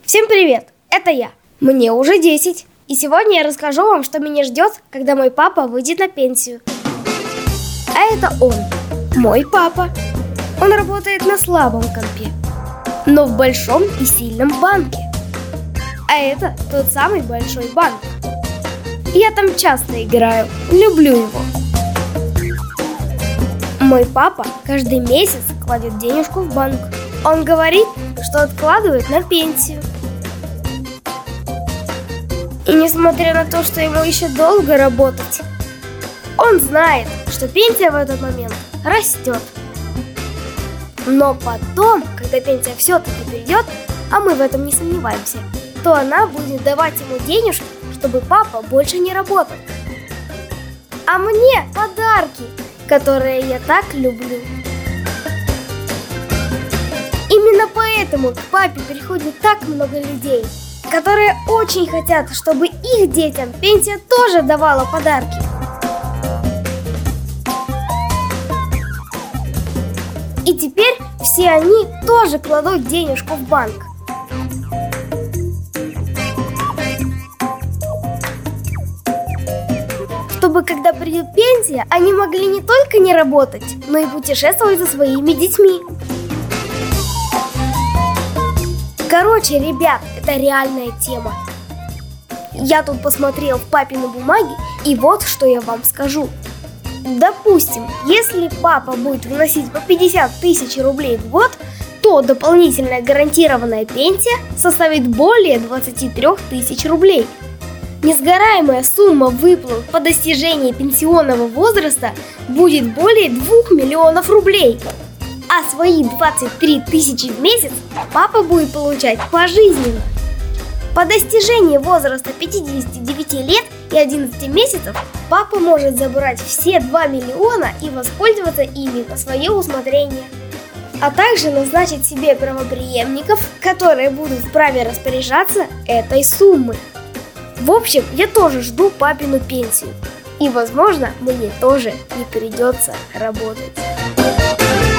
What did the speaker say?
Всем привет, это я. Мне уже 10. И сегодня я расскажу вам, что меня ждет, когда мой папа выйдет на пенсию. А это он, мой папа. Он работает на слабом компе, но в большом и сильном банке. А это тот самый большой банк. Я там часто играю, люблю его. Мой папа каждый месяц кладет денежку в банк. Он говорит, что откладывает на пенсию. И несмотря на то, что ему еще долго работать, он знает, что пенсия в этот момент растет. Но потом, когда пенсия все-таки придет, а мы в этом не сомневаемся, то она будет давать ему денежки, чтобы папа больше не работал. А мне подарки, которые я так люблю. Именно поэтому к папе приходит так много людей, которые очень хотят, чтобы их детям пенсия тоже давала подарки. И теперь все они тоже кладут денежку в банк. Чтобы, когда придет пенсия, они могли не только не работать, но и путешествовать за своими детьми. Короче, ребят, это реальная тема. Я тут посмотрел в папины бумаги, и вот что я вам скажу. Допустим, если папа будет выносить по 50 тысяч рублей в год, то дополнительная гарантированная пенсия составит более 23 тысяч рублей. Несгораемая сумма выплат по достижении пенсионного возраста будет более 2 миллионов рублей. А свои 23 тысячи в месяц папа будет получать пожизненно. По достижении возраста 59 лет и 11 месяцев папа может забрать все 2 миллиона и воспользоваться ими на свое усмотрение. А также назначить себе правопреемников, которые будут вправе распоряжаться этой суммой. В общем, я тоже жду папину пенсию. И, возможно, мне тоже не придется работать.